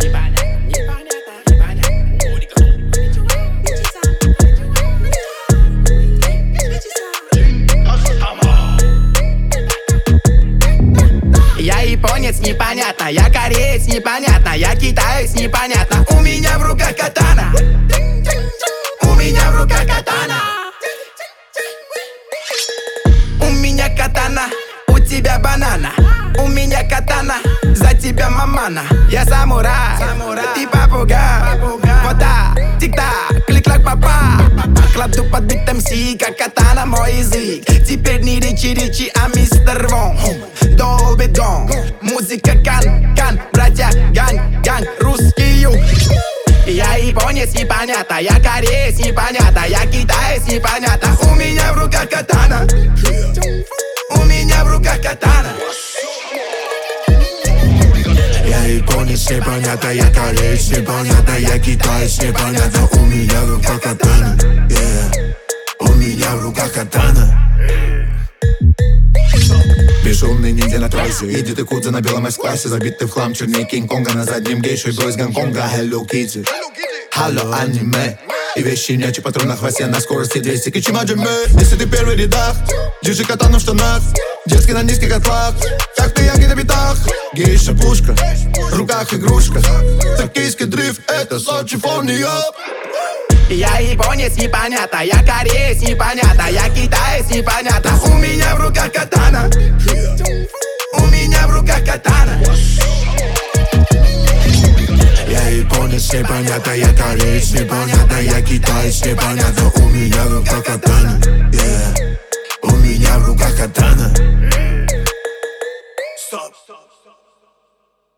Я японец, непонятно, я кореец, непонятно, я китаец, непонятно. У меня в руках катана. У меня в руках катана. У меня катана, у тебя банана. У меня катана, за тебя мамана. Я самурай, ты попугай. Вот так, тик-так, клик-клак, папа. Кладу под бит МС, как катана мой язык. Теперь не речи, а мистер Вон. Долби дон, музыка кан, братья гань, русский юг. Я японец, непонятно, я кореец, непонятно, я китаец, непонятно. У меня в руках катана. У меня в руках катана. Я японец, непонятно, я кореец, непонятно, я китаец, непонятно. У меня в руках катана. У меня в руках катана. Бесшумный ниндзя на трассе, идет и кудза на белом С-классе. Забитый в хлам черный Кинг-Конга, на заднем гейшей бой из Гонконга. Hello Kitty, Hello аниме. И вещи нячи, патрон на хвосте, на скорости 200 кичимаджиме. Если ты первый рядах, держи катану в штанах. Детский на низких отлах, как ты яги на битах. Гейша пушка, в руках игрушка. Токийский дрифт, это Сочи, Форния. Я японец, непонятно, я кореец, непонятно, я китаец, непонятно. У меня в руках катана. У меня в руках катана. Я японец, непонятно, я кореец, непонятно, я китаец, непонятно. У меня в руках катана. У меня в руках катана. Стоп.